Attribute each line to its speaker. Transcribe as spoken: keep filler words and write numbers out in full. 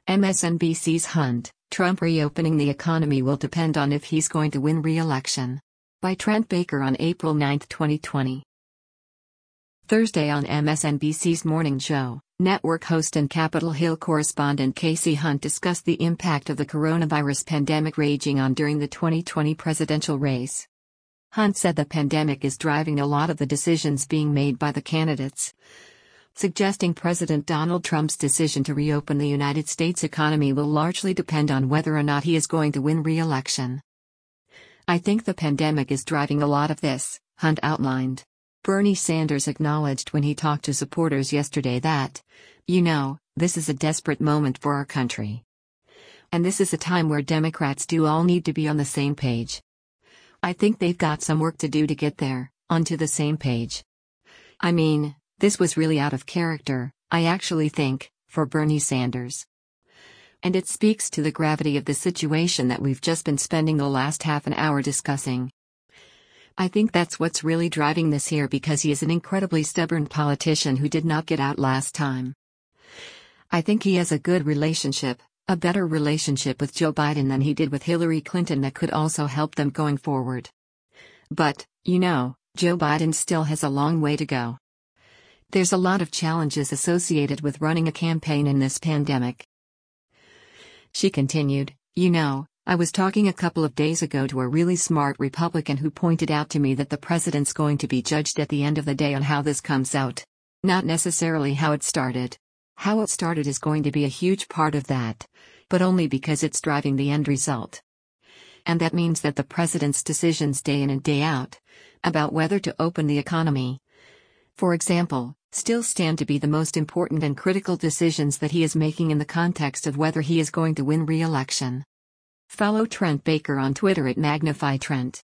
Speaker 1: M S N B C's Hunt, Trump reopening the economy will depend on if he's going to win re-election. By Trent Baker on April ninth, twenty twenty. Thursday on M S N B C's Morning Show, network host and Capitol Hill correspondent Kasie Hunt discussed the impact of the coronavirus pandemic raging on during the twenty twenty presidential race. Hunt said the pandemic is driving a lot of the decisions being made by the candidates, suggesting President Donald Trump's decision to reopen the United States economy will largely depend on whether or not he is going to win re-election. "I think the pandemic is driving a lot of this," Hunt outlined. Bernie Sanders acknowledged when he talked to supporters yesterday that, "You know, this is a desperate moment for our country. And this is a time where Democrats do all need to be on the same page. I think they've got some work to do to get there, onto the same page." I mean, this was really out of character, I actually think, for Bernie Sanders. And it speaks to the gravity of the situation that we've just been spending the last half an hour discussing. I think that's what's really driving this here, because he is an incredibly stubborn politician who did not get out last time. I think he has a good relationship, a better relationship with Joe Biden than he did with Hillary Clinton that could also help them going forward. But, you know, Joe Biden still has a long way to go. There's a lot of challenges associated with running a campaign in this pandemic. She continued, "You know, I was talking a couple of days ago to a really smart Republican who pointed out to me that the president's going to be judged at the end of the day on how this comes out. Not necessarily how it started. How it started is going to be a huge part of that, but only because it's driving the end result. And that means that the president's decisions day in and day out, about whether to open the economy, for example, still stand to be the most important and critical decisions that he is making in the context of whether he is going to win re-election." Follow Trent Baker on Twitter at Magnify Trent.